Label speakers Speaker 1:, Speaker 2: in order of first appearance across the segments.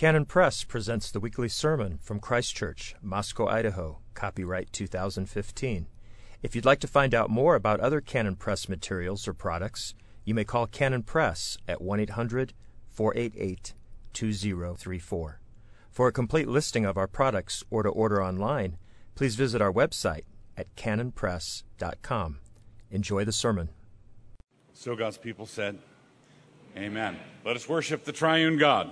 Speaker 1: Canon Press presents the weekly sermon from Christ Church, Moscow, Idaho, copyright 2015. If you'd like to find out more about other Canon Press materials or products, you may call Canon Press at 1-800-488-2034. For a complete listing of our products or to order online, please visit our website at canonpress.com. Enjoy the sermon.
Speaker 2: So God's people said, Amen. Let us worship the triune God.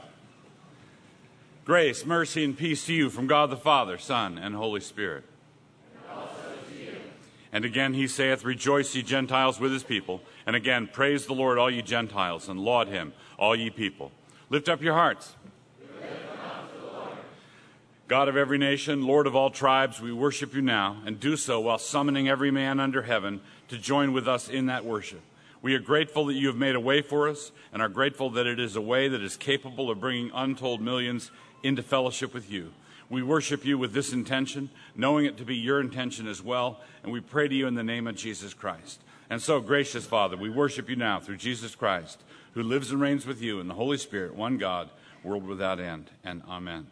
Speaker 2: Grace, mercy, and peace to you from God the Father, Son, and Holy Spirit.
Speaker 3: And also to you.
Speaker 2: And again he saith, Rejoice, ye Gentiles, with his people. And again, praise the Lord, all ye Gentiles, and laud him, all ye people. Lift up your hearts.
Speaker 3: We lift them up to the Lord.
Speaker 2: God of every nation, Lord of all tribes, we worship you now, and do so while summoning every man under heaven to join with us in that worship. We are grateful that you have made a way for us, and are grateful that it is a way that is capable of bringing untold millions into fellowship with you. We worship you with this intention, knowing it to be your intention as well, and we pray to you in the name of Jesus Christ. And so, gracious Father, we worship you now through Jesus Christ, who lives and reigns with you in the Holy Spirit, one God, world without end, and amen.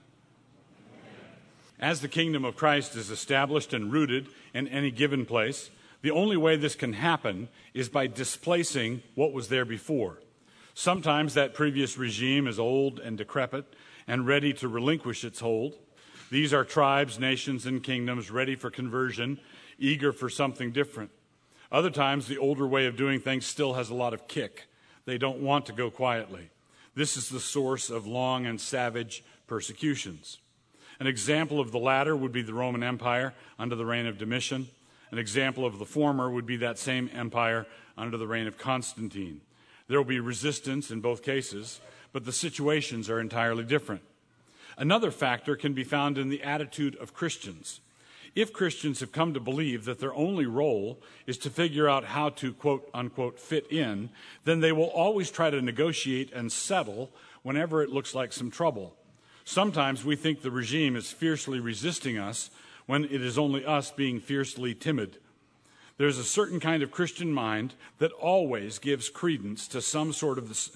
Speaker 2: As the kingdom of Christ is established and rooted in any given place, the only way this can happen is by displacing what was there before. Sometimes that previous regime is old and decrepit and ready to relinquish its hold. These are tribes, nations, and kingdoms ready for conversion, eager for something different. Other times, the older way of doing things still has a lot of kick. They don't want to go quietly. This is the source of long and savage persecutions. An example of the latter would be the Roman Empire under the reign of Domitian. An example of the former would be that same empire under the reign of Constantine. There will be resistance in both cases, but the situations are entirely different. Another factor can be found in the attitude of Christians. If Christians have come to believe that their only role is to figure out how to, quote, unquote, fit in, then they will always try to negotiate and settle whenever it looks like some trouble. Sometimes we think the regime is fiercely resisting us when it is only us being fiercely timid. There's a certain kind of Christian mind that always gives credence to some sort of the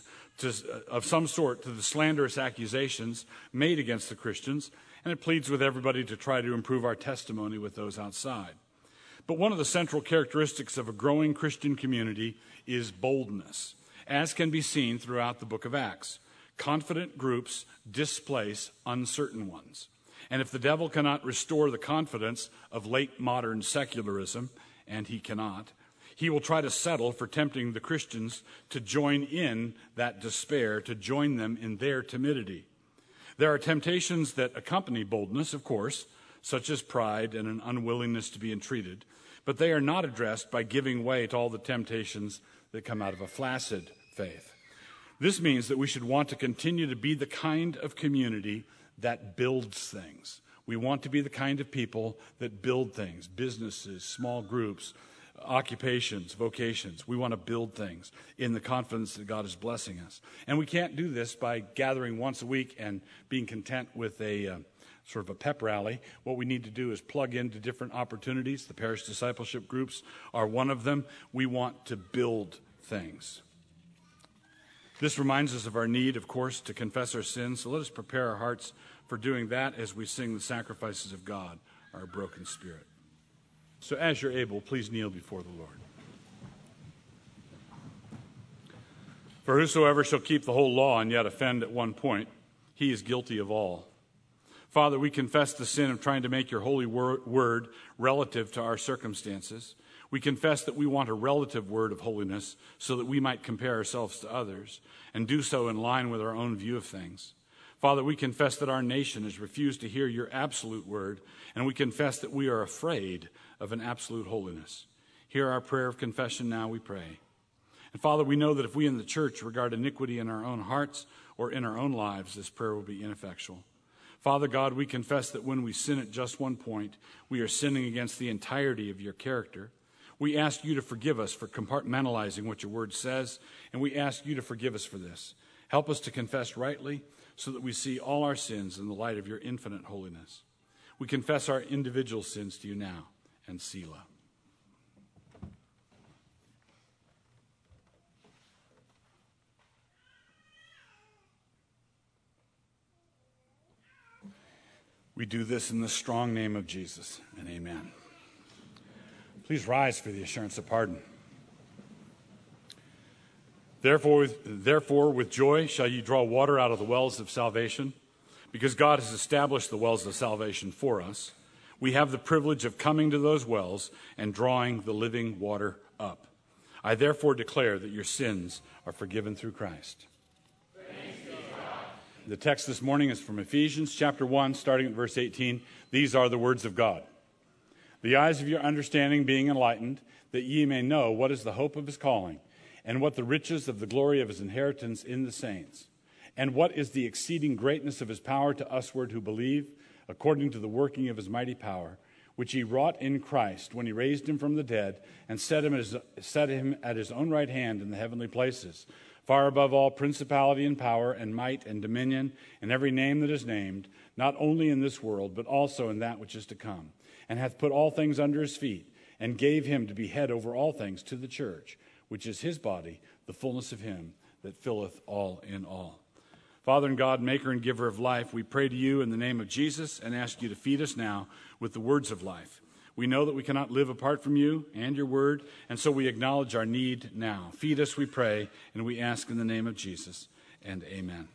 Speaker 2: slanderous accusations made against the Christians, and it pleads with everybody to try to improve our testimony with those outside. But one of the central characteristics of a growing Christian community is boldness, as can be seen throughout the book of Acts. Confident groups displace uncertain ones. And if the devil cannot restore the confidence of late modern secularism, and he cannot, he will try to settle for tempting the Christians to join in that despair, to join them in their timidity. There are temptations that accompany boldness, of course, such as pride and an unwillingness to be entreated, but they are not addressed by giving way to all the temptations that come out of a flaccid faith. This means that we should want to continue to be the kind of community that builds things. We want to be the kind of people that build things, businesses, small groups, occupations, vocations. We want to build things in the confidence that God is blessing us. And we can't do this by gathering once a week and being content with a sort of a pep rally. What we need to do is plug into different opportunities. The parish discipleship groups are one of them. We want to build things. This reminds us of our need, of course, to confess our sins. So let us prepare our hearts for doing that as we sing the sacrifices of God, our broken spirit. So as you're able, please kneel before the Lord. For whosoever shall keep the whole law and yet offend at one point, he is guilty of all. Father, we confess the sin of trying to make your holy word relative to our circumstances. We confess that we want a relative word of holiness so that we might compare ourselves to others and do so in line with our own view of things. Father, we confess that our nation has refused to hear your absolute word, and we confess that we are afraid of an absolute holiness. Hear our prayer of confession now, we pray. And Father, we know that if we in the church regard iniquity in our own hearts or in our own lives, this prayer will be ineffectual. Father God, we confess that when we sin at just one point, we are sinning against the entirety of your character. We ask you to forgive us for compartmentalizing what your word says, and we ask you to forgive us for this. Help us to confess rightly so that we see all our sins in the light of your infinite holiness. We confess our individual sins to you now, and Selah. We do this in the strong name of Jesus, and amen. Please rise for the assurance of pardon. Therefore, with joy shall you draw water out of the wells of salvation, because God has established the wells of salvation for us. We have the privilege of coming to those wells and drawing the living water up. I therefore declare that your sins are forgiven through Christ. The text this morning is from Ephesians chapter 1, starting at verse 18. These are the words of God. The eyes of your understanding being enlightened, that ye may know what is the hope of his calling, and what the riches of the glory of his inheritance in the saints, and what is the exceeding greatness of his power to usward who believe, according to the working of his mighty power, which he wrought in Christ when he raised him from the dead and set him at his own right hand in the heavenly places, far above all principality and power and might and dominion and every name that is named, not only in this world, but also in that which is to come, and hath put all things under his feet, and gave him to be head over all things to the church, which is his body, the fullness of him that filleth all in all. Father and God, maker and giver of life, we pray to you in the name of Jesus and ask you to feed us now with the words of life. We know that we cannot live apart from you and your word, and so we acknowledge our need now. Feed us, we pray, and we ask in the name of Jesus, and amen.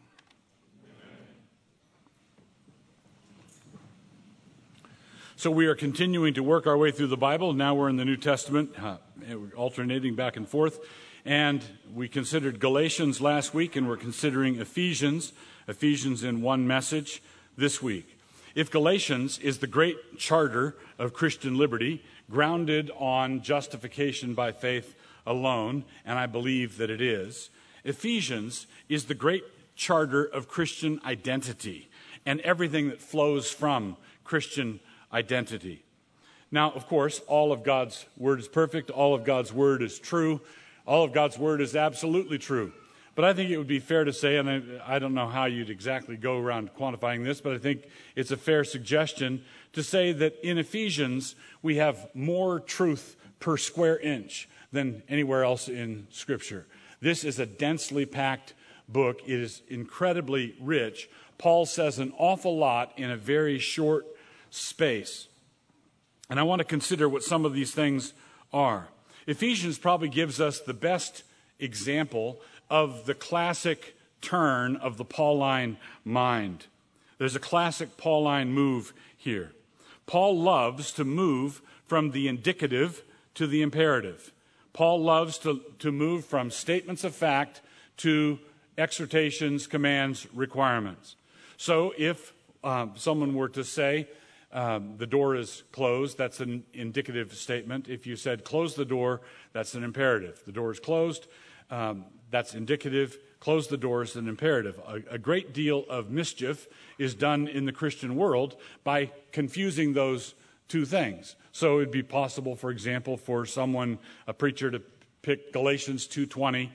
Speaker 2: So we are continuing to work our way through the Bible. Now we're in the New Testament, alternating back and forth. And we considered Galatians last week, and we're considering Ephesians in one message this week. If Galatians is the great charter of Christian liberty, grounded on justification by faith alone, and I believe that it is, Ephesians is the great charter of Christian identity and everything that flows from Christian identity. Now, of course, all of God's word is perfect. All of God's word is true. All of God's word is absolutely true. But I think it would be fair to say, and I don't know how you'd exactly go around quantifying this, but I think it's a fair suggestion to say that in Ephesians, we have more truth per square inch than anywhere else in Scripture. This is a densely packed book. It is incredibly rich. Paul says an awful lot in a very short space. And I want to consider what some of these things are. Ephesians probably gives us the best example of the classic turn of the Pauline mind. There's a classic Pauline move here. Paul loves to move from the indicative to the imperative. Paul loves to move from statements of fact to exhortations, commands, requirements. So if someone were to say, the door is closed, that's an indicative statement. If you said, close the door, that's an imperative. The door is closed, that's indicative. Close the door is an imperative. A great deal of mischief is done in the Christian world by confusing those two things. So it'd be possible, for example, for a preacher to pick Galatians 2:20,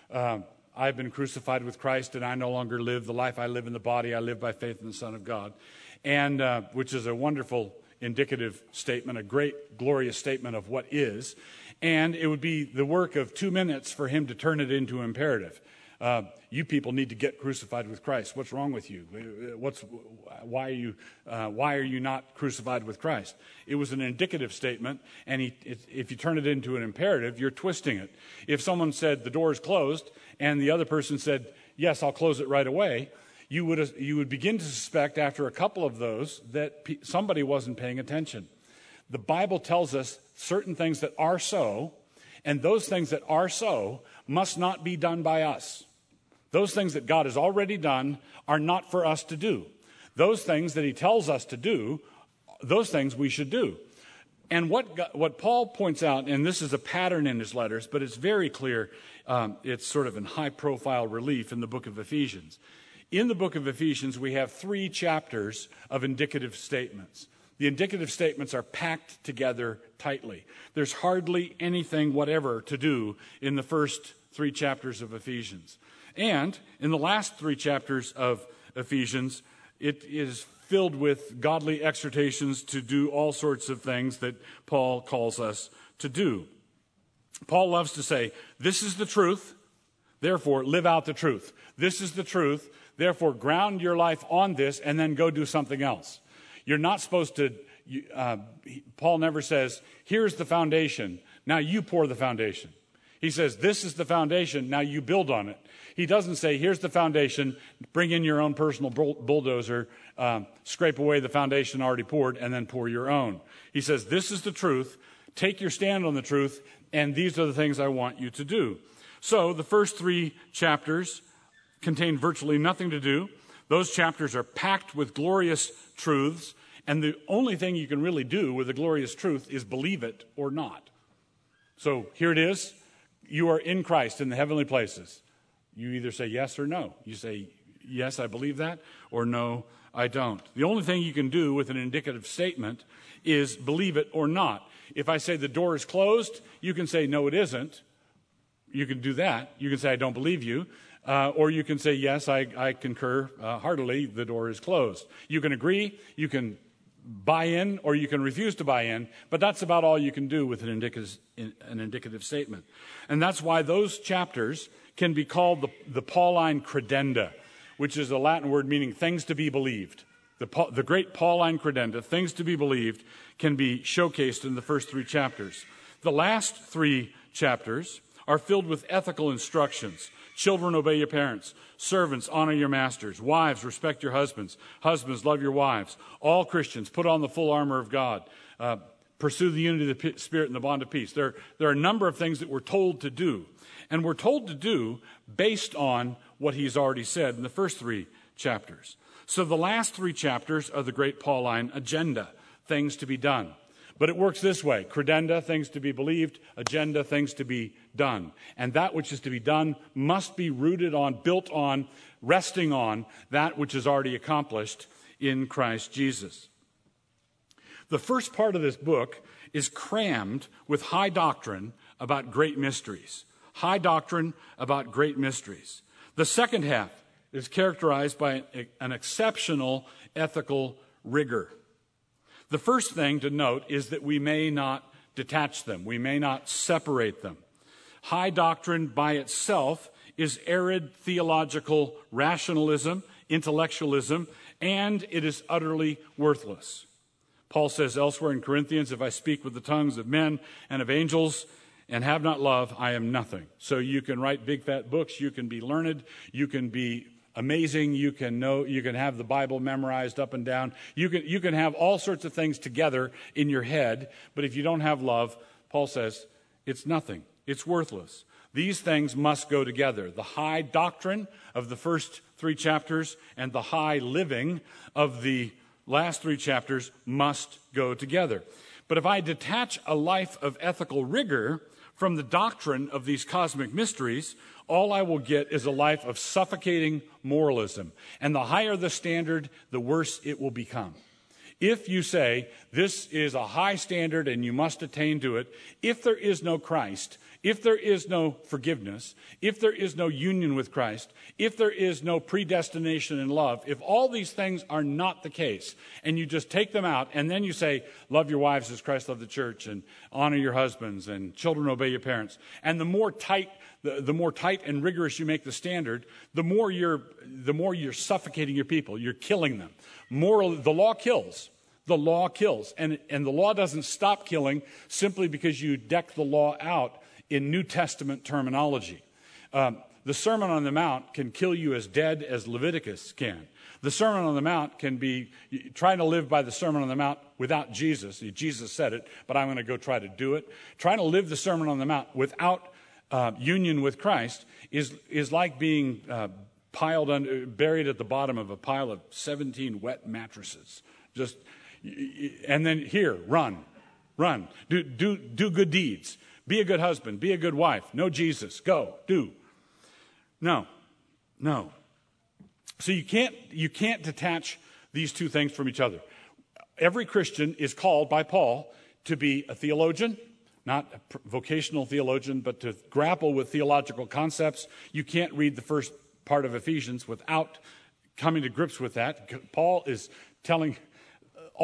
Speaker 2: I've been crucified with Christ, and I no longer live. The life I live in the body, I live by faith in the Son of God. And which is a wonderful indicative statement, a great, glorious statement of what is. And it would be the work of 2 minutes for him to turn it into imperative. You people need to get crucified with Christ. What's wrong with you? Why are you not crucified with Christ? It was an indicative statement, and if you turn it into an imperative, you're twisting it. If someone said the door is closed, and the other person said, yes, I'll close it right away, you would begin to suspect after a couple of those that somebody wasn't paying attention. The Bible tells us certain things that are so, and those things that are so must not be done by us. Those things that God has already done are not for us to do. Those things that he tells us to do, those things we should do. And what Paul points out, and this is a pattern in his letters, but it's very clear, it's sort of in high-profile relief in the book of Ephesians. In the book of Ephesians, we have 3 chapters of indicative statements. The indicative statements are packed together tightly. There's hardly anything whatever to do in the first 3 chapters of Ephesians. And in the last 3 chapters of Ephesians, it is filled with godly exhortations to do all sorts of things that Paul calls us to do. Paul loves to say, this is the truth, therefore live out the truth. This is the truth, therefore ground your life on this and then go do something else. You're not supposed to, Paul never says, here's the foundation, now you pour the foundation. He says, this is the foundation, now you build on it. He doesn't say, here's the foundation, bring in your own personal bulldozer, scrape away the foundation already poured, and then pour your own. He says, this is the truth, take your stand on the truth, and these are the things I want you to do. So the first 3 chapters contain virtually nothing to do. Those chapters are packed with glorious truths, and the only thing you can really do with a glorious truth is believe it or not. So here it is. You are in Christ in the heavenly places. You either say yes or no. You say, yes, I believe that, or no, I don't. The only thing you can do with an indicative statement is believe it or not. If I say the door is closed, you can say, no, it isn't. You can do that. You can say, I don't believe you. Or you can say, yes, I concur heartily, the door is closed. You can agree, you can buy in, or you can refuse to buy in, but that's about all you can do with an indicative statement. And that's why those chapters can be called the Pauline credenda, which is a Latin word meaning things to be believed. The great Pauline credenda, things to be believed, can be showcased in the first 3 chapters. The last 3 chapters are filled with ethical instructions. Children, obey your parents. Servants, honor your masters. Wives, respect your husbands. Husbands, love your wives. All Christians, put on the full armor of God. Pursue the unity of the Spirit and the bond of peace. There are a number of things that we're told to do. And we're told to do based on what he's already said in the first 3 chapters. So the last 3 chapters are the great Pauline agenda, things to be done. But it works this way. Credenda, things to be believed. Agenda, things to be done. And that which is to be done must be rooted on, built on, resting on that which is already accomplished in Christ Jesus. The first part of this book is crammed with high doctrine about great mysteries. High doctrine about great mysteries. The second half is characterized by an exceptional ethical rigor. The first thing to note is that we may not detach them. We may not separate them. High doctrine by itself is arid theological rationalism, intellectualism, and it is utterly worthless. Paul says elsewhere in Corinthians, if I speak with the tongues of men and of angels and have not love, I am nothing. So you can write big fat books, you can be learned, you can be amazing, you can have the Bible memorized up and down. You can have all sorts of things together in your head, but if you don't have love, Paul says, it's nothing. It's worthless. These things must go together. The high doctrine of the first 3 chapters and the high living of the last 3 chapters must go together. But if I detach a life of ethical rigor from the doctrine of these cosmic mysteries, all I will get is a life of suffocating moralism. And the higher the standard, the worse it will become. If you say, this is a high standard and you must attain to it, if there is no Christ, if there is no forgiveness, if there is no union with Christ, if there is no predestination in love, if all these things are not the case, and you just take them out, and then you say, love your wives as Christ loved the church, and honor your husbands, and children obey your parents, and the more tight and rigorous you make the standard, the more you're suffocating your people. You're killing them. The law kills. The law kills. And the law doesn't stop killing simply because you deck the law out in New Testament terminology. The Sermon on the Mount can kill you as dead as Leviticus can. The Sermon on the Mount can be trying to live by the Sermon on the Mount without Jesus. Jesus said it, but I'm going to go try to do it. Trying to live the Sermon on the Mount without union with Christ is like being buried at the bottom of a pile of 17 wet mattresses. And then here, run, do good deeds, be a good husband, be a good wife. Know Jesus, go, do. No. So you can't detach these two things from each other. Every Christian is called by Paul to be a theologian. Not a vocational theologian, but to grapple with theological concepts. You can't read the first part of Ephesians without coming to grips with that. Paul is telling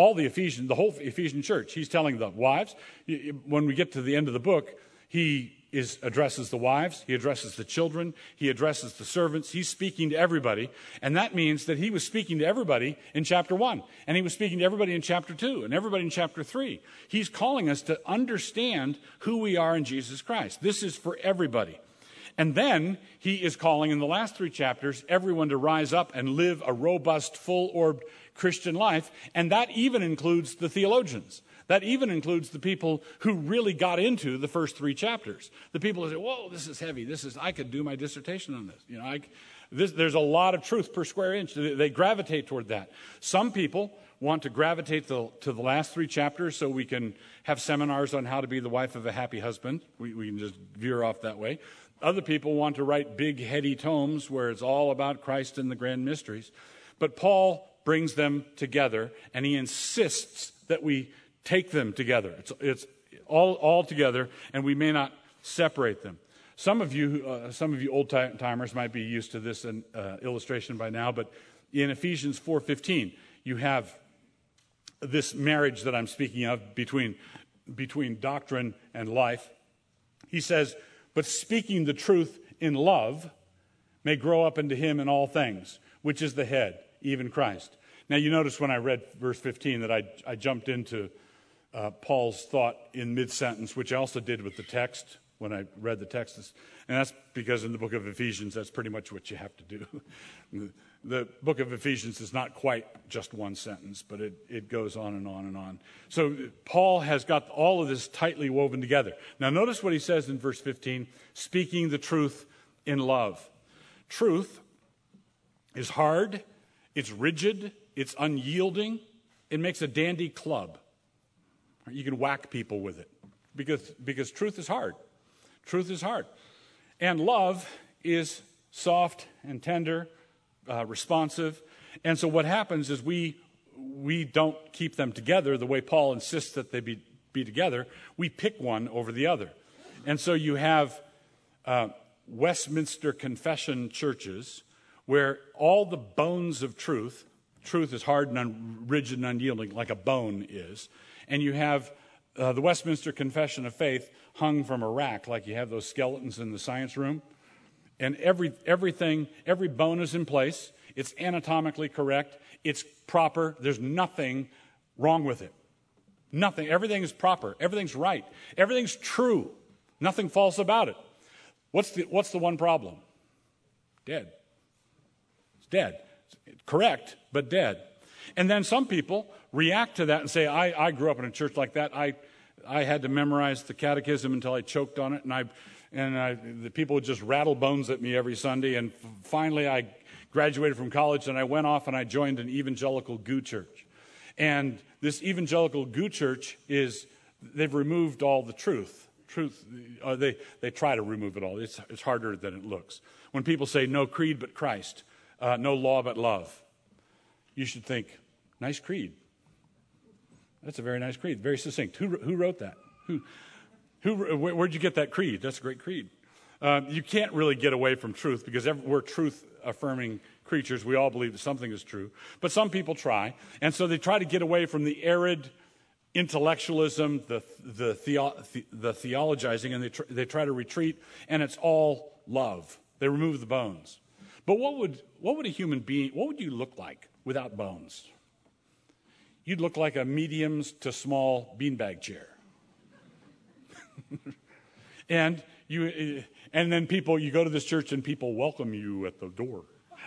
Speaker 2: the whole Ephesian church, he's telling the wives. When we get to the end of the book, he addresses the wives, he addresses the children, he addresses the servants. He's speaking to everybody. And that means that he was speaking to everybody in chapter 1. And he was speaking to everybody in chapter 2 and everybody in chapter 3. He's calling us to understand who we are in Jesus Christ. This is for everybody. And then he is calling in the last 3 chapters everyone to rise up and live a robust, full-orbed Christian life. And that even includes the theologians. That even includes the people who really got into the first 3 chapters. The people who say, whoa, this is heavy. I could do my dissertation on this. There's a lot of truth per square inch. They gravitate toward that. Some people want to gravitate to the last 3 chapters so we can have seminars on how to be the wife of a happy husband. We can just veer off that way. Other people want to write big, heady tomes where it's all about Christ and the grand mysteries. But Paul brings them together, and he insists that we take them together. It's all together, and we may not separate them. Some of you old timers might be used to this illustration by now, but in Ephesians 4:15, you have this marriage that I'm speaking of between doctrine and life. He says, "But speaking the truth in love may grow up into him in all things, which is the head, even Christ." Now, you notice when I read verse 15 that I jumped into Paul's thought in mid-sentence, which I also did with the text when I read the text. And that's because in the book of Ephesians, that's pretty much what you have to do. The book of Ephesians is not quite just one sentence, but it goes on and on and on. So Paul has got all of this tightly woven together. Now notice what he says in verse 15, speaking the truth in love. Truth is hard, it's rigid, it's unyielding. It makes a dandy club. You can whack people with it because truth is hard. Truth is hard. And love is soft and tender, responsive. And so what happens is we don't keep them together the way Paul insists that they be together. We pick one over the other. And so you have Westminster Confession churches where all the bones of truth is hard and rigid and unyielding like a bone is. And you have the Westminster Confession of Faith hung from a rack like you have those skeletons in the science room. And every bone is in place. It's anatomically correct. It's proper. There's nothing wrong with it. Nothing. Everything is proper. Everything's right. Everything's true. Nothing false about it. What's the one problem? Dead. It's dead. It's correct, but dead. And then some people react to that and say, I grew up in a church like that. I had to memorize the catechism until I choked on it, and the people would just rattle bones at me every Sunday. And finally, I graduated from college, and I went off and I joined an evangelical goo church. And this evangelical goo church they've removed all the truth. They try to remove it all. It's harder than it looks. When people say no creed but Christ, no law but love, you should think, nice creed. That's a very nice creed, very succinct. Who wrote that? Where'd you get that creed? That's a great creed. You can't really get away from truth because we're truth-affirming creatures. We all believe that something is true. But some people try. And so they try to get away from the arid intellectualism, the theologizing, and they try to retreat, and it's all love. They remove the bones. But what would a human being, what would you look like without bones? You'd look like a medium to small beanbag chair. And then you go to this church and people welcome you at the door.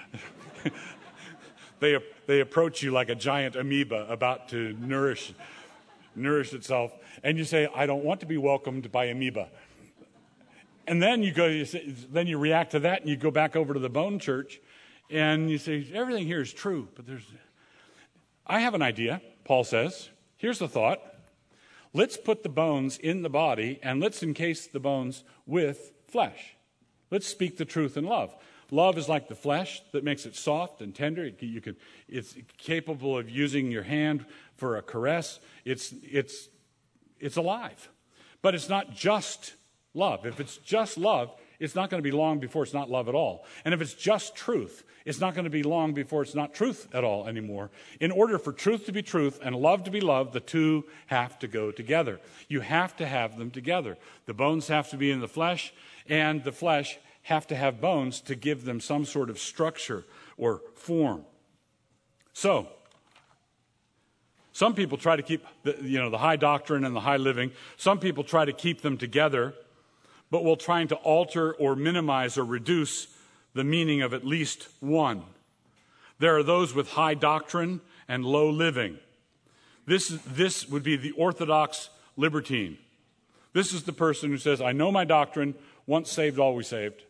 Speaker 2: They approach you like a giant amoeba about to nourish itself. And you say, I don't want to be welcomed by amoeba. And then you react to that and you go back over to the bone church and you say, everything here is true, but I have an idea, Paul says. Here's the thought. Let's put the bones in the body and let's encase the bones with flesh. Let's speak the truth in love. Love is like the flesh that makes it soft and tender. It's capable of using your hand for a caress. It's alive. But it's not just love. If it's just love, it's not going to be long before it's not love at all. And if it's just truth, it's not going to be long before it's not truth at all anymore. In order for truth to be truth and love to be love, the two have to go together. You have to have them together. The bones have to be in the flesh, and the flesh have to have bones to give them some sort of structure or form. So, some people try to keep the high doctrine and the high living. Some people try to keep them together, but will trying to alter or minimize or reduce the meaning of at least one. There are those with high doctrine and low living. This would be the orthodox libertine. This is the person who says, I know my doctrine, once saved, always saved.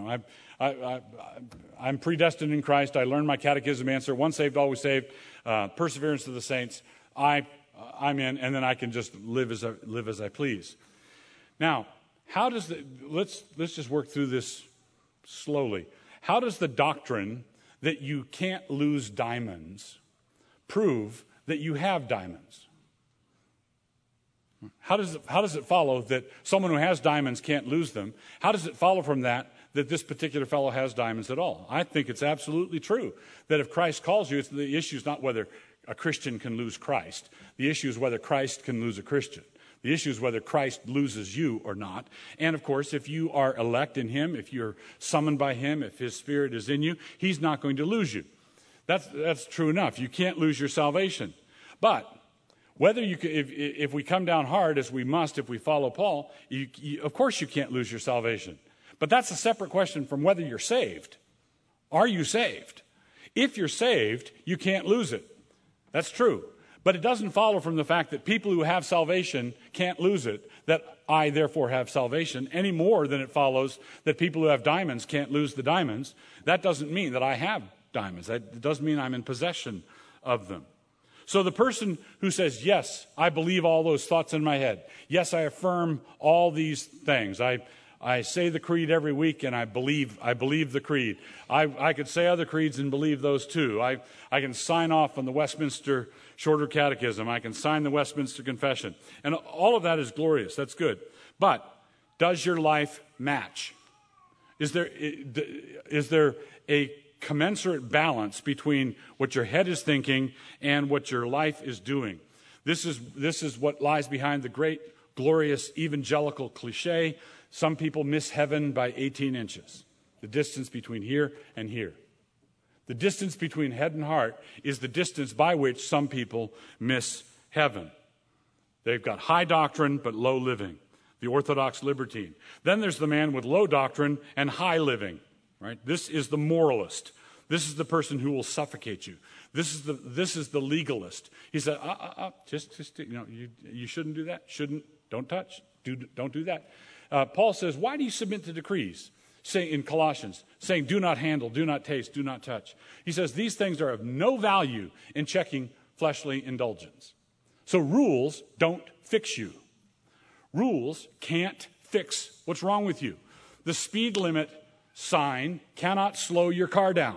Speaker 2: I'm predestined in Christ. I learned my catechism answer, once saved, always saved. Perseverance of the saints. I'm in, and then I can just live as I please. Now, how does let's just work through this slowly. How does the doctrine that you can't lose diamonds prove that you have diamonds? How does it follow that someone who has diamonds can't lose them? How does it follow from that this particular fellow has diamonds at all? I think it's absolutely true that if Christ calls you, the issue is not whether a Christian can lose Christ. The issue is whether Christ can lose a Christian. The issue is whether Christ loses you or not. And of course, if you are elect in him, if you're summoned by him, if his spirit is in you, he's not going to lose you. That's true enough. You can't lose your salvation. But whether if we come down hard, as we must if we follow Paul, of course you can't lose your salvation. But that's a separate question from whether you're saved. Are you saved? If you're saved, you can't lose it. That's true. But it doesn't follow from the fact that people who have salvation can't lose it, that I therefore have salvation, any more than it follows that people who have diamonds can't lose the diamonds. That doesn't mean that I have diamonds. That doesn't mean I'm in possession of them. So the person who says, yes, I believe all those thoughts in my head. Yes, I affirm all these things. I say the creed every week, and I believe the creed. I could say other creeds and believe those too. I can sign off on the Westminster Shorter Catechism. I can sign the Westminster Confession. And all of that is glorious. That's good. But does your life match? Is there a commensurate balance between what your head is thinking and what your life is doing? This is what lies behind the great, glorious evangelical cliche. Some people miss heaven by 18 inches, the distance between here and here. The distance between head and heart is the distance by which some people miss heaven. They've got high doctrine but low living, the orthodox libertine. Then there's the man with low doctrine and high living, right? This is the moralist. This is the person who will suffocate you. This is the legalist. He said, you shouldn't do that. Don't touch. Don't do that. Paul says, why do you submit to decrees? In Colossians, saying, do not handle, do not taste, do not touch. He says, these things are of no value in checking fleshly indulgence. So rules don't fix you. Rules can't fix what's wrong with you. The speed limit sign cannot slow your car down.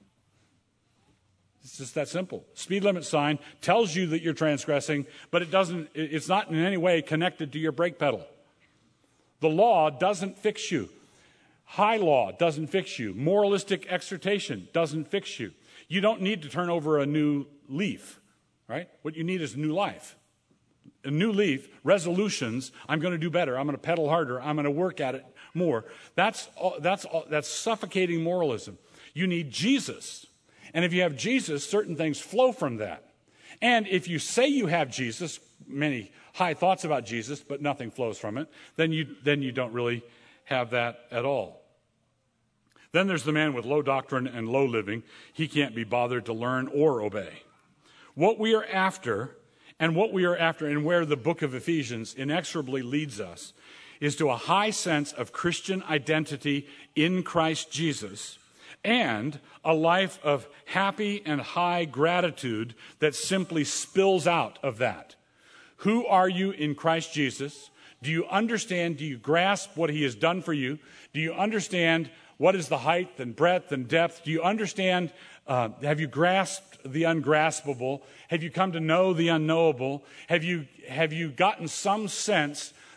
Speaker 2: It's just that simple. Speed limit sign tells you that you're transgressing, but it's not in any way connected to your brake pedal. The law doesn't fix you. High law doesn't fix you. Moralistic exhortation doesn't fix you. You don't need to turn over a new leaf, right? What you need is new life. A new leaf, resolutions, I'm going to do better. I'm going to pedal harder. I'm going to work at it more. That's suffocating moralism. You need Jesus. And if you have Jesus, certain things flow from that. And if you say you have Jesus, many high thoughts about Jesus, but nothing flows from it, then you don't really have that at all. Then there's the man with low doctrine and low living. He can't be bothered to learn or obey. What we are after, and where the book of Ephesians inexorably leads us, is to a high sense of Christian identity in Christ Jesus and a life of happy and high gratitude that simply spills out of that. Who are you in Christ Jesus? Do you understand, do you grasp what he has done for you? Do you understand what is the height and breadth and depth? Do you understand, have you grasped the ungraspable? Have you come to know the unknowable? Have you gotten some sense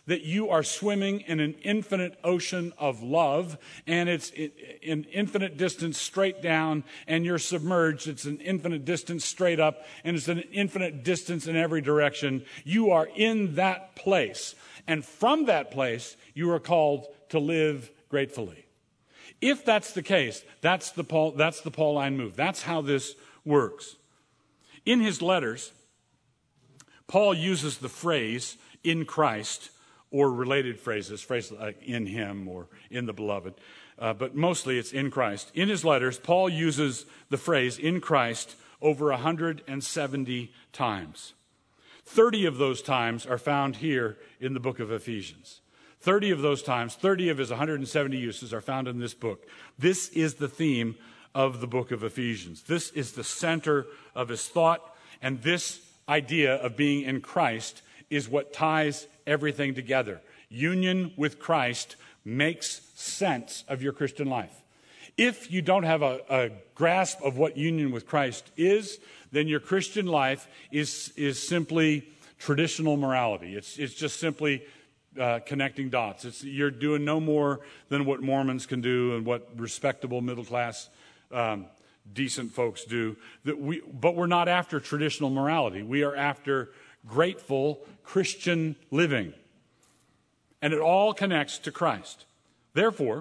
Speaker 2: that you are swimming in an infinite ocean of love, and it's an infinite distance straight down, and you're submerged. It's an infinite distance straight up, and it's an infinite distance in every direction. You are in that place, and from that place, you are called to live gratefully. If that's the case, that's the Pauline move. That's how this works. In his letters, Paul uses the phrase "in Christ" or related phrases like "in him" or "in the beloved," but mostly it's "in Christ." In his letters, Paul uses the phrase "in Christ" over 170 times. 30 of those times are found here in the book of Ephesians. 30 of those times, 30 of his 170 uses are found in this book. This is the theme of the book of Ephesians. This is the center of his thought, and this idea of being in Christ is what ties everything together. Union with Christ makes sense of your Christian life. If you don't have a grasp of what union with Christ is, then your Christian life is simply traditional morality. It's just simply connecting dots. You're doing no more than what Mormons can do and what respectable middle-class decent folks do. But we're not after traditional morality. We are after grateful Christian living. And it all connects to Christ. Therefore,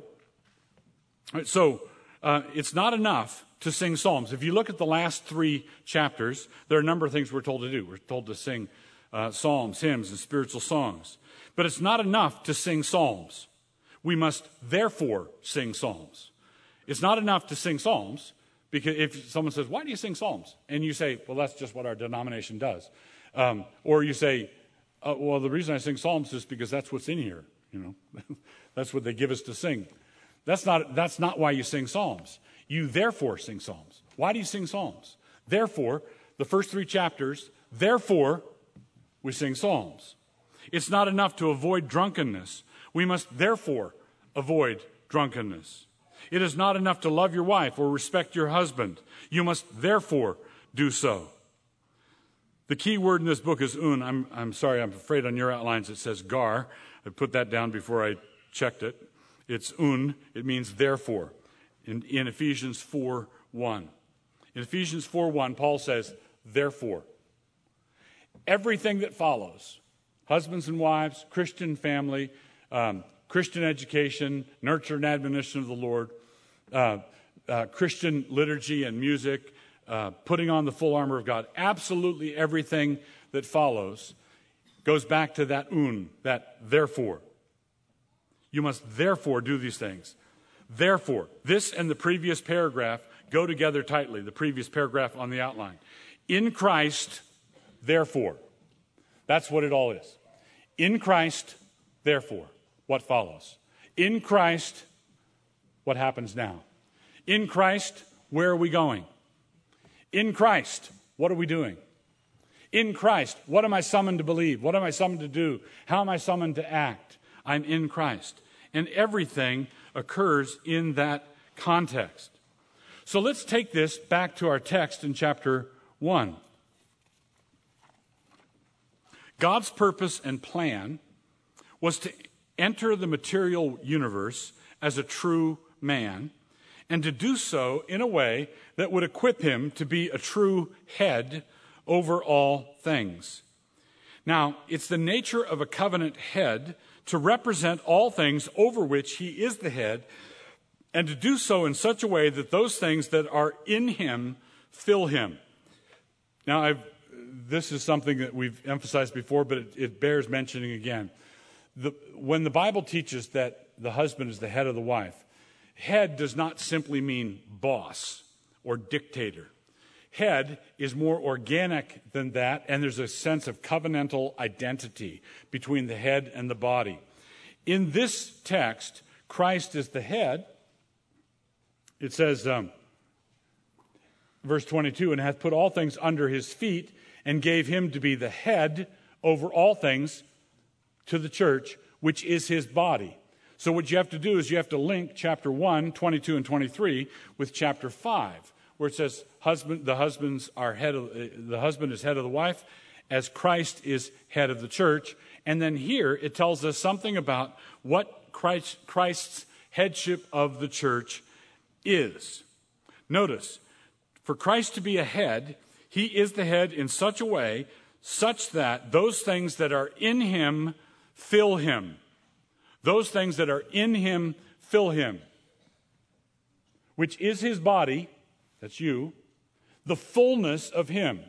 Speaker 2: it's not enough to sing psalms. If you look at the last 3 chapters, there are a number of things we're told to do. We're told to sing psalms, hymns, and spiritual songs. But it's not enough to sing psalms. We must therefore sing psalms. It's not enough to sing psalms, because if someone says, "Why do you sing psalms?" And you say, "Well, that's just what our denomination does." Or you say, "Well, the reason I sing psalms is because that's what's in here. That's what they give us to sing." That's not why you sing psalms. You therefore sing psalms. Why do you sing psalms? Therefore, the first 3 chapters, therefore, we sing psalms. It's not enough to avoid drunkenness. We must therefore avoid drunkenness. It is not enough to love your wife or respect your husband. You must therefore do so. The key word in this book is un. I'm sorry, I'm afraid on your outlines it says gar. I put that down before I checked it. It's un. It means therefore. In Ephesians 4:1. In Ephesians 4:1, Paul says, therefore. Everything that follows, husbands and wives, Christian family, Christian education, nurture and admonition of the Lord, Christian liturgy and music, putting on the full armor of God, absolutely everything that follows goes back to that that therefore. You must therefore do these things. Therefore, this and the previous paragraph go together tightly, the previous paragraph on the outline. In Christ, therefore. That's what it all is. In Christ, therefore. What follows? In Christ, what happens now? In Christ, where are we going? In Christ, what are we doing? In Christ, what am I summoned to believe? What am I summoned to do? How am I summoned to act? I'm in Christ. And everything occurs in that context. So let's take this back to our text in chapter 1. God's purpose and plan was to enter the material universe as a true man, and to do so in a way that would equip him to be a true head over all things. Now, it's the nature of a covenant head to represent all things over which he is the head, and to do so in such a way that those things that are in him fill him. Now, this is something that we've emphasized before, but it bears mentioning again. When the Bible teaches that the husband is the head of the wife, head does not simply mean boss or dictator. Head is more organic than that, and there's a sense of covenantal identity between the head and the body. In this text, Christ is the head. It says, verse 22, and hath put all things under his feet, and gave him to be the head over all things to the church, which is his body. So what you have to do is you have to link chapter 1, 22 and 23 with chapter 5, where it says the husband is head of the wife, as Christ is head of the church. And then here it tells us something about what Christ's headship of the church is. Notice, for Christ to be a head, he is the head in such a way such that those things that are in him fill him. Those things that are in him fill him. Which is his body, that's you, the fullness of him.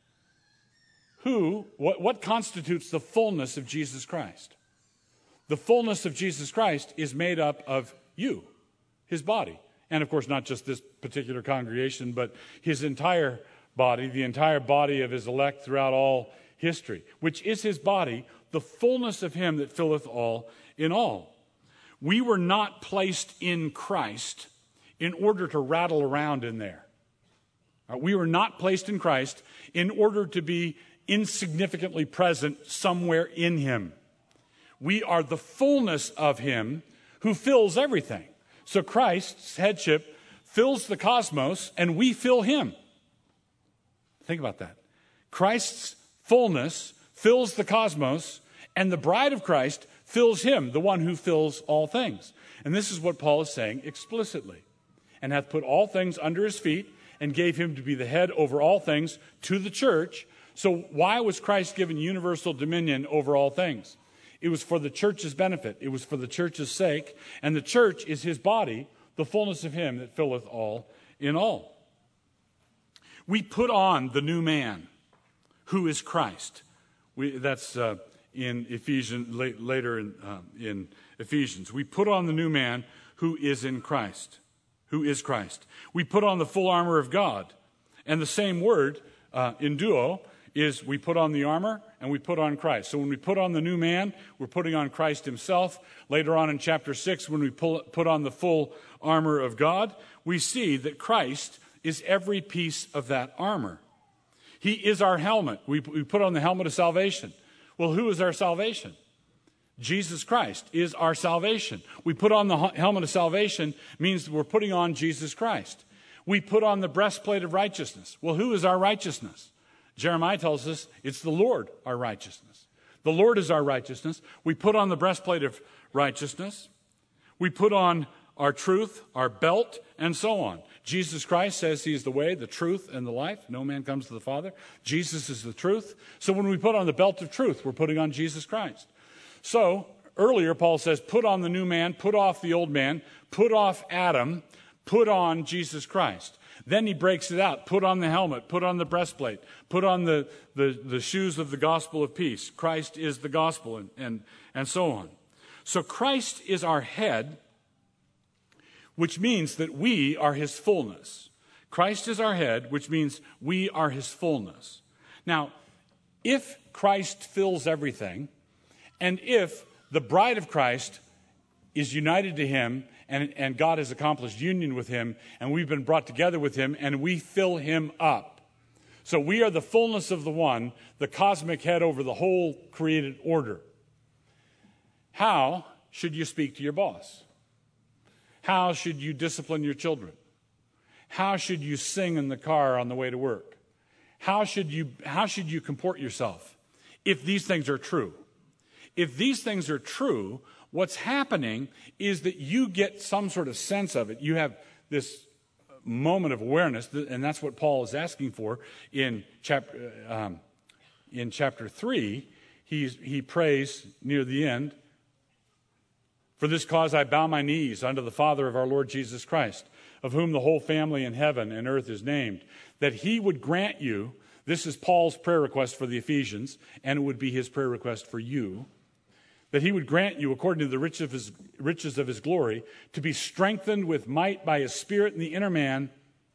Speaker 2: What constitutes the fullness of Jesus Christ? The fullness of Jesus Christ is made up of you, his body. And of course, not just this particular congregation, but his entire body, the entire body of his elect throughout all history, which is his body, the fullness of him that filleth all in all. We were not placed in Christ in order to rattle around in there. We were not placed in Christ in order to be insignificantly present somewhere in him. We are the fullness of him who fills everything. So Christ's headship fills the cosmos, and we fill him. Think about that. Christ's fullness fills the cosmos, and the bride of Christ fills him, the one who fills all things. And this is what Paul is saying explicitly. And hath put all things under his feet, and gave him to be the head over all things to the church. So why was Christ given universal dominion over all things? It was for the church's benefit. It was for the church's sake. And the church is his body, the fullness of him that filleth all in all. We put on the new man, who is Christ. That's in Ephesians, later in Ephesians. We put on the new man who is in Christ. Who is Christ. We put on the full armor of God. And the same word in duo is we put on the armor and we put on Christ. So when we put on the new man, we're putting on Christ himself. Later on in chapter 6, when we put on the full armor of God, we see that Christ is every piece of that armor. He is our helmet. We put on the helmet of salvation. Well, who is our salvation? Jesus Christ is our salvation. We put on the helmet of salvation means we're putting on Jesus Christ. We put on the breastplate of righteousness. Well, who is our righteousness? Jeremiah tells us it's the Lord, our righteousness. The Lord is our righteousness. We put on the breastplate of righteousness. We put on our truth, our belt, and so on. Jesus Christ says he is the way, the truth, and the life. No man comes to the Father. Jesus is the truth. So when we put on the belt of truth, we're putting on Jesus Christ. So, earlier Paul says, put on the new man, put off the old man, put off Adam, put on Jesus Christ. Then he breaks it out. Put on the helmet, put on the breastplate, put on the shoes of the gospel of peace. Christ is the gospel, and so on. So Christ is our head, which means that we are his fullness. Christ is our head, which means we are his fullness. Now, if Christ fills everything, and if the bride of Christ is united to him, and God has accomplished union with him, and we've been brought together with him, and we fill him up. So we are the fullness of the one, the cosmic head over the whole created order. How should you speak to your boss? How should you discipline your children? How should you sing in the car on the way to work? How should you comport yourself if these things are true? If these things are true, what's happening is that you get some sort of sense of it. You have this moment of awareness, and that's what Paul is asking for in chapter 3. He prays near the end, "For this cause I bow my knees unto the Father of our Lord Jesus Christ, of whom the whole family in heaven and earth is named, that he would grant you," this is Paul's prayer request for the Ephesians, and it would be his prayer request for you, "that he would grant you, according to the riches of his glory, to be strengthened with might by his Spirit in the inner man,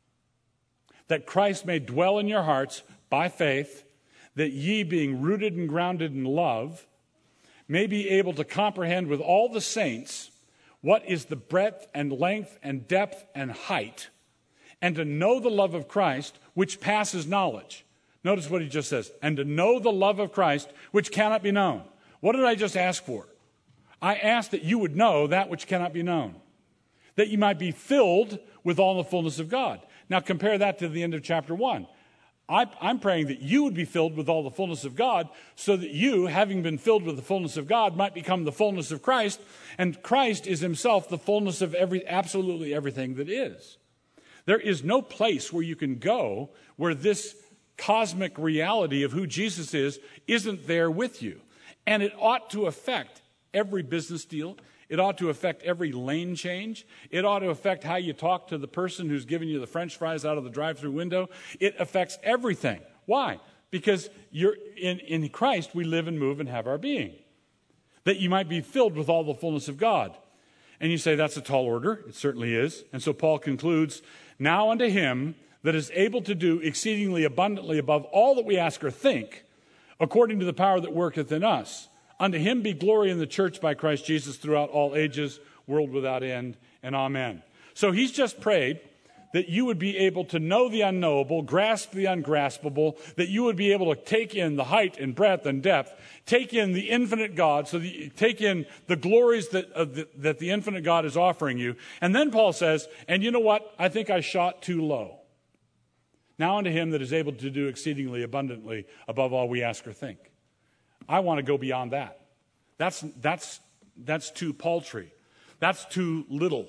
Speaker 2: that Christ may dwell in your hearts by faith, that ye, being rooted and grounded in love, may be able to comprehend with all the saints what is the breadth and length and depth and height, and to know the love of Christ, which passes knowledge." Notice what he just says, "and to know the love of Christ, which cannot be known." What did I just ask for? I asked that you would know that which cannot be known, that you might be filled with all the fullness of God. Now compare that to the end of chapter 1. I'm praying that you would be filled with all the fullness of God, so that you, having been filled with the fullness of God, might become the fullness of Christ, and Christ is himself the fullness of absolutely everything that is. There is no place where you can go where this cosmic reality of who Jesus is isn't there with you. And it ought to affect every business deal. It ought to affect every lane change. It ought to affect how you talk to the person who's giving you the French fries out of the drive-thru window. It affects everything. Why? Because you're in Christ we live and move and have our being. That you might be filled with all the fullness of God. And you say, that's a tall order. It certainly is. And so Paul concludes, now unto him that is able to do exceedingly abundantly above all that we ask or think, according to the power that worketh in us. Unto him be glory in the church by Christ Jesus throughout all ages, world without end, and amen. So he's just prayed that you would be able to know the unknowable, grasp the ungraspable, that you would be able to take in the height and breadth and depth, take in the infinite God, so that you take in the glories that the infinite God is offering you. And then Paul says, and you know what? I think I shot too low. Now unto him that is able to do exceedingly abundantly above all we ask or think. I want to go beyond that. That's too paltry. That's too little.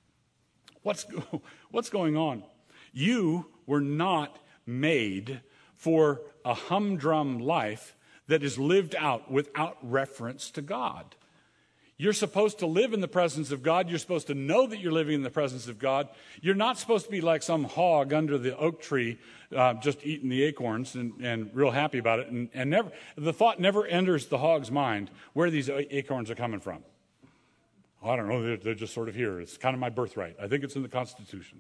Speaker 2: What's going on? You were not made for a humdrum life that is lived out without reference to God. You're supposed to live in the presence of God. You're supposed to know that you're living in the presence of God. You're not supposed to be like some hog under the oak tree just eating the acorns and real happy about it. And never, the thought never enters the hog's mind where these acorns are coming from. Oh, I don't know. They're just sort of here. It's kind of my birthright. I think it's in the Constitution.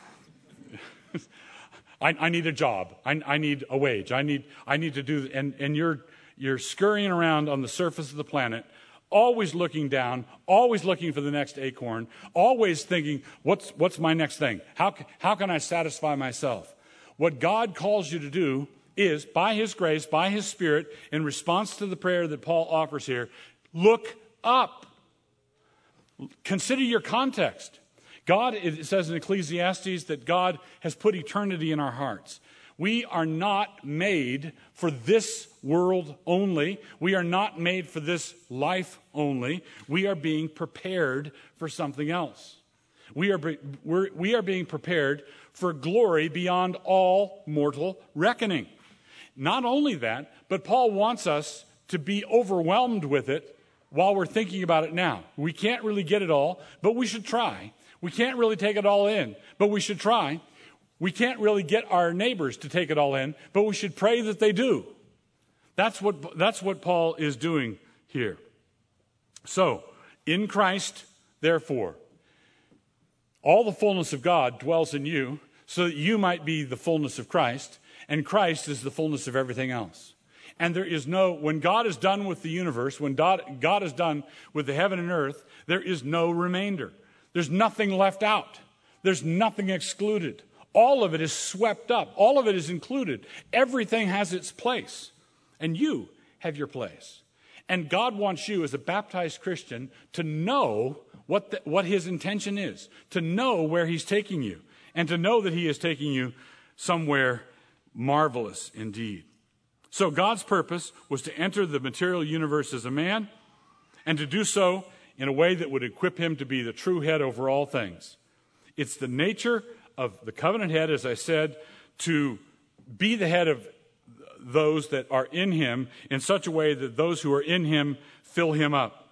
Speaker 2: I need a job. I need a wage. I need to do, and you're scurrying around on the surface of the planet, always looking down, always looking for the next acorn, always thinking, what's my next thing? How can I satisfy myself? What God calls you to do is, by his grace, by his Spirit, in response to the prayer that Paul offers here, look up. Consider your context. God, it says in Ecclesiastes that God has put eternity in our hearts. We are not made for this world only. We are not made for this life only. We are being prepared for something else. We are being prepared for glory beyond all mortal reckoning. Not only that, but Paul wants us to be overwhelmed with it while we're thinking about it now. We can't really get it all, but we should try. We can't really take it all in, but we should try. We can't really get our neighbors to take it all in, but we should pray that they do. That's what Paul is doing here. So, in Christ, therefore, all the fullness of God dwells in you, so that you might be the fullness of Christ, and Christ is the fullness of everything else. And there is when God is done with the universe, when God is done with the heaven and earth, there is no remainder. There's nothing left out. There's nothing excluded. All of it is swept up. All of it is included. Everything has its place. And you have your place. And God wants you as a baptized Christian to know what his intention is, to know where he's taking you, and to know that he is taking you somewhere marvelous indeed. So God's purpose was to enter the material universe as a man, and to do so in a way that would equip him to be the true head over all things. It's the nature of the covenant head, as I said, to be the head of those that are in him in such a way that those who are in him fill him up.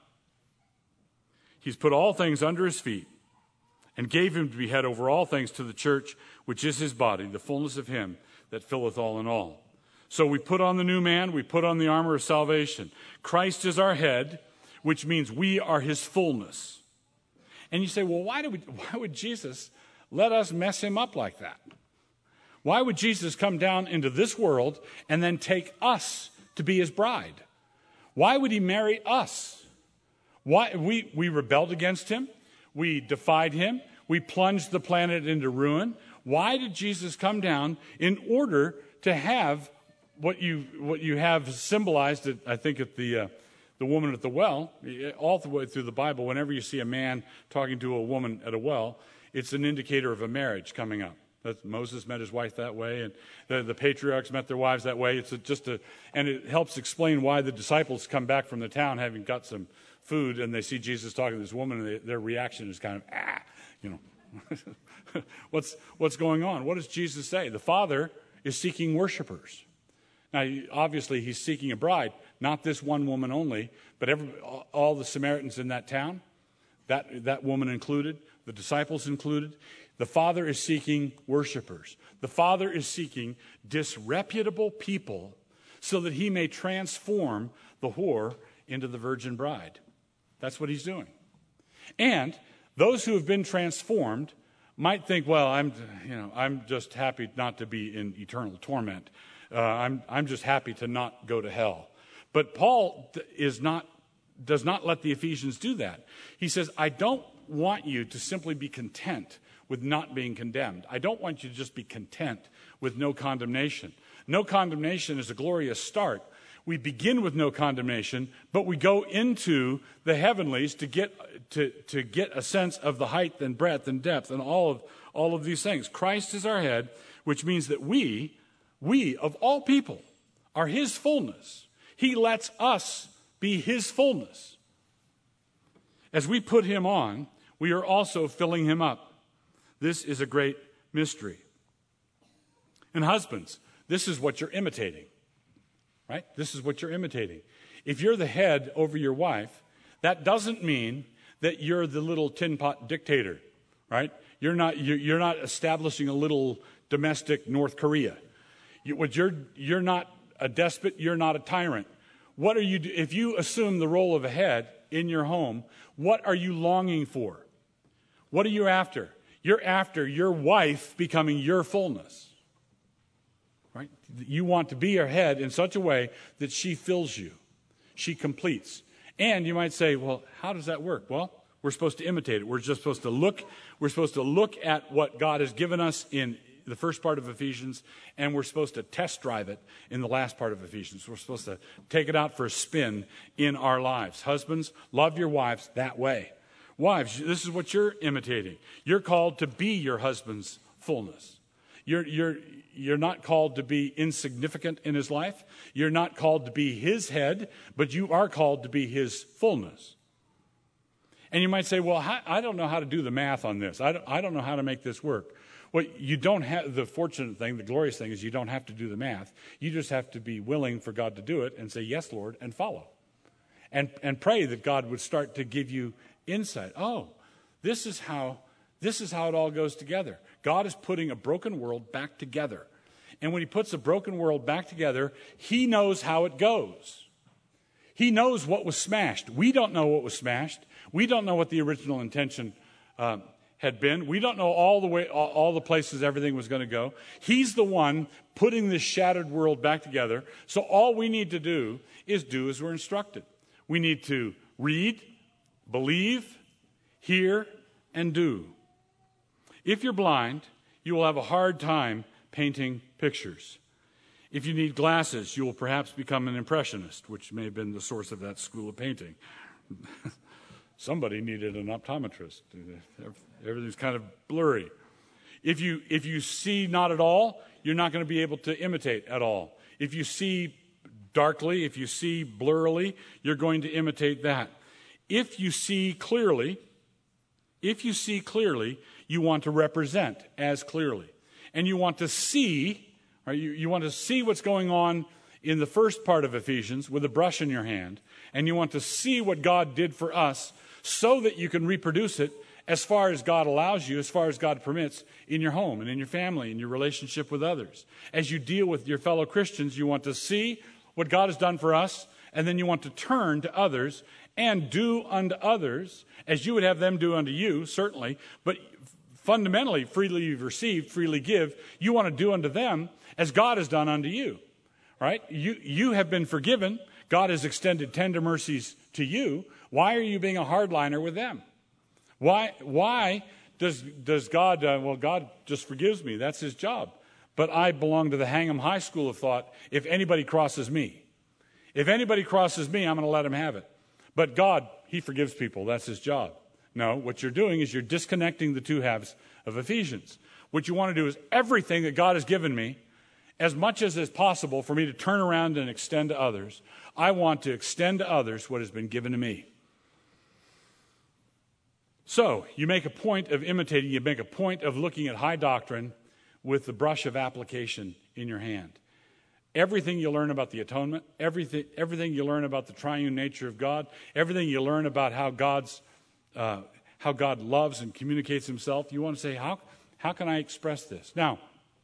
Speaker 2: He's put all things under his feet and gave him to be head over all things to the church, which is his body, the fullness of him that filleth all in all. So we put on the new man, we put on the armor of salvation. Christ is our head, which means we are his fullness. And you say, well, why would Jesus let us mess him up like that? Why would Jesus come down into this world and then take us to be his bride? Why would he marry us? Why we rebelled against him. We defied him. We plunged the planet into ruin. Why did Jesus come down? In order to have what you have symbolized, I think, at the woman at the well, all the way through the Bible. Whenever you see a man talking to a woman at a well, it's an indicator of a marriage coming up. Moses met his wife that way, and the patriarchs met their wives that way. And it helps explain why the disciples come back from the town having got some food, and they see Jesus talking to this woman, and their reaction is kind of, what's going on? What does Jesus say? The Father is seeking worshipers. Now, obviously, he's seeking a bride, not this one woman only, but all the Samaritans in that town, that woman included, the disciples included. The Father is seeking worshipers. The Father is seeking disreputable people so that he may transform the whore into the virgin bride. That's what he's doing. And those who have been transformed might think, well, I'm just happy not to be in eternal torment. I'm just happy to not go to hell. But Paul does not let the Ephesians do that. He says, I don't want you to simply be content with not being condemned. I don't want you to just be content with no condemnation. No condemnation is a glorious start. We begin with no condemnation, but we go into the heavenlies to get a sense of the height and breadth and depth and all of these things. Christ is our head, which means that we of all people are his fullness. He lets us be his fullness. As we put him on, we are also filling him up. This is a great mystery. And husbands, this is what you're imitating. Right? This is what you're imitating. If you're the head over your wife, that doesn't mean that you're the little tin pot dictator, right? You're not establishing a little domestic North Korea. You're not a despot. You're not a tyrant. What are you? If you assume the role of a head in your home, what are you longing for? What are you after? You're after your wife becoming your fullness. Right? You want to be her head in such a way that she fills you. She completes. And you might say, well, how does that work? Well, we're supposed to imitate it. We're supposed to look at what God has given us in the first part of Ephesians, and we're supposed to test drive it in the last part of Ephesians. We're supposed to take it out for a spin in our lives. Husbands, love your wives that way. Wives, this is what you're imitating. You're called to be your husband's fullness. You're not called to be insignificant in his life. You're not called to be his head, but you are called to be his fullness. And you might say, well, I don't know how to do the math on this. I don't know how to make this work. Well, you don't have, the fortunate thing, the glorious thing is you don't have to do the math. You just have to be willing for God to do it and say, yes, Lord, and follow. And pray that God would start to give you insight. Oh, this is how it all goes together. God is putting a broken world back together. And when he puts a broken world back together, he knows how it goes. He knows what was smashed. We don't know what was smashed. We don't know what the original intention had been. We don't know all the places everything was going to go. He's the one putting this shattered world back together. So all we need to do is do as we're instructed. We need to read, believe, hear, and do. If you're blind, you will have a hard time painting pictures. If you need glasses, you will perhaps become an impressionist, which may have been the source of that school of painting. Somebody needed an optometrist. Everything's kind of blurry. If you see not at all, you're not going to be able to imitate at all. If you see darkly, if you see blurrily, you're going to imitate that. If you see clearly, you want to represent as clearly. And you want to see, right, you want to see what's going on in the first part of Ephesians with a brush in your hand. And you want to see what God did for us so that you can reproduce it as far as God allows you, as far as God permits, in your home and in your family, in your relationship with others. As you deal with your fellow Christians, you want to see what God has done for us, and then you want to turn to others and do unto others as you would have them do unto you, certainly, but fundamentally, freely you've received, freely give. You want to do unto them as God has done unto you, right? You have been forgiven. God has extended tender mercies to you. Why are you being a hardliner with them? Why does God, God just forgives me. That's his job. But I belong to the Hang'em High School of thought. If anybody crosses me, I'm going to let him have it. But God, he forgives people. That's his job. No, what you're doing is you're disconnecting the two halves of Ephesians. What you want to do is everything that God has given me, as much as is possible for me to turn around and extend to others, I want to extend to others what has been given to me. So, you make a point of imitating, you make a point of looking at high doctrine with the brush of application in your hand. Everything you learn about the atonement, everything you learn about the triune nature of God, everything you learn about how God loves and communicates himself, you want to say, how can I express this? Now,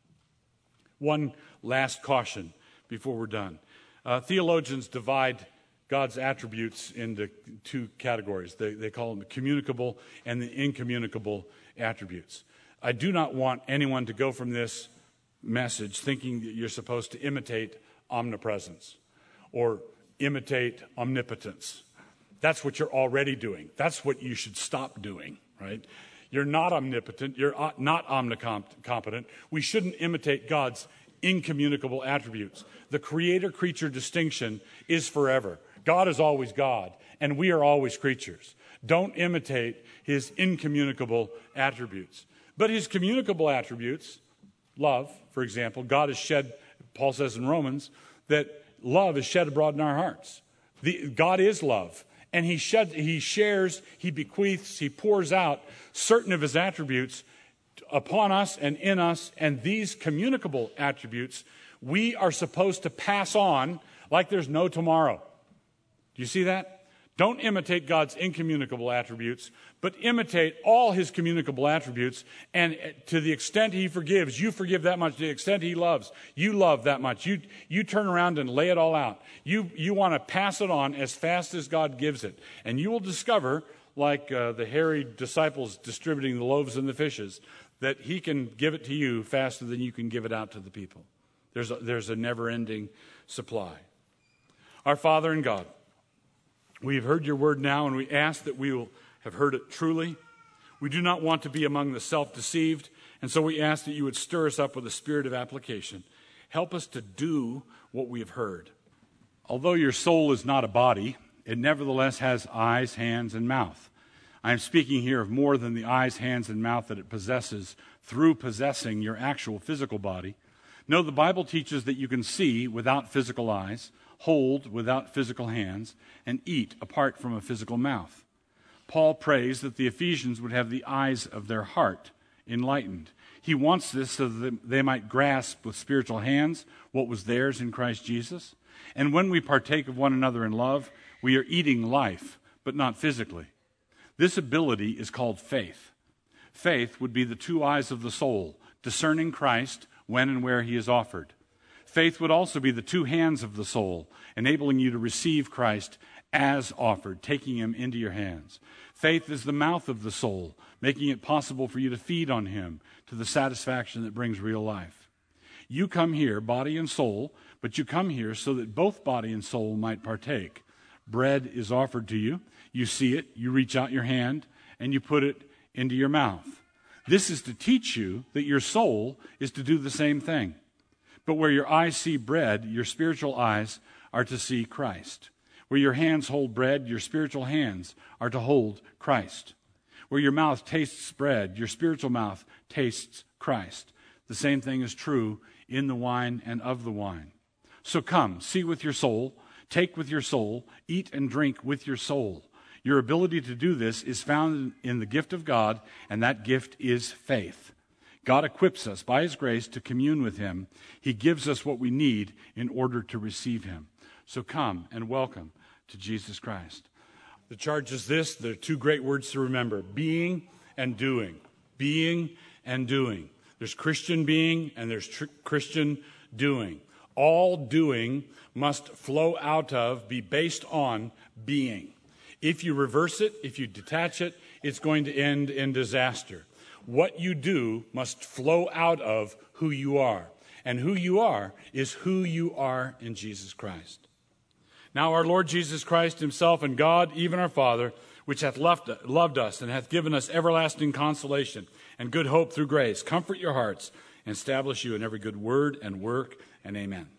Speaker 2: one last caution before we're done. Theologians divide God's attributes into two categories. They call them the communicable and the incommunicable attributes. I do not want anyone to go from this message thinking that you're supposed to imitate omnipresence or imitate omnipotence. That's what you're already doing. That's what you should stop doing, right? You're not omnipotent. You're not omnicompetent. We shouldn't imitate God's incommunicable attributes. The creator-creature distinction is forever. God is always God, and we are always creatures. Don't imitate his incommunicable attributes. But his communicable attributes, love, for example, God has shed, Paul says in Romans, that love is shed abroad in our hearts. God is love, and he shares, he bequeaths, he pours out certain of his attributes upon us and in us, and these communicable attributes we are supposed to pass on like there's no tomorrow. Do you see that? Don't imitate God's incommunicable attributes, but imitate all his communicable attributes, and to the extent he forgives, you forgive that much. To the extent he loves, you love that much. You turn around and lay it all out. You want to pass it on as fast as God gives it. And you will discover, like the hairy disciples distributing the loaves and the fishes, that he can give it to you faster than you can give it out to the people. There's a never-ending supply. Our Father in God, we have heard your word now, and we ask that we will have heard it truly. We do not want to be among the self-deceived, and so we ask that you would stir us up with a spirit of application. Help us to do what we have heard. Although your soul is not a body, it nevertheless has eyes, hands, and mouth. I am speaking here of more than the eyes, hands, and mouth that it possesses through possessing your actual physical body. No, the Bible teaches that you can see without physical eyes, hold without physical hands, and eat apart from a physical mouth. Paul prays that the Ephesians would have the eyes of their heart enlightened. He wants this so that they might grasp with spiritual hands what was theirs in Christ Jesus. And when we partake of one another in love, we are eating life, but not physically. This ability is called faith. Faith would be the two eyes of the soul, discerning Christ when and where he is offered. Faith would also be the two hands of the soul, enabling you to receive Christ as offered, taking him into your hands. Faith is the mouth of the soul, making it possible for you to feed on him to the satisfaction that brings real life. You come here, body and soul, but you come here so that both body and soul might partake. Bread is offered to you. You see it, you reach out your hand, and you put it into your mouth. This is to teach you that your soul is to do the same thing. But where your eyes see bread, your spiritual eyes are to see Christ. Where your hands hold bread, your spiritual hands are to hold Christ. Where your mouth tastes bread, your spiritual mouth tastes Christ. The same thing is true in the wine and of the wine. So come, see with your soul, take with your soul, eat and drink with your soul. Your ability to do this is found in the gift of God, and that gift is faith. God equips us by his grace to commune with him. He gives us what we need in order to receive him. So come and welcome to Jesus Christ. The charge is this. There are two great words to remember: being and doing. Being and doing. There's Christian being and there's Christian doing. All doing must flow out of, be based on being. If you reverse it, if you detach it, it's going to end in disaster. What you do must flow out of who you are. And who you are is who you are in Jesus Christ. Now our Lord Jesus Christ himself and God, even our Father, which hath loved us and hath given us everlasting consolation and good hope through grace, comfort your hearts and establish you in every good word and work, and amen.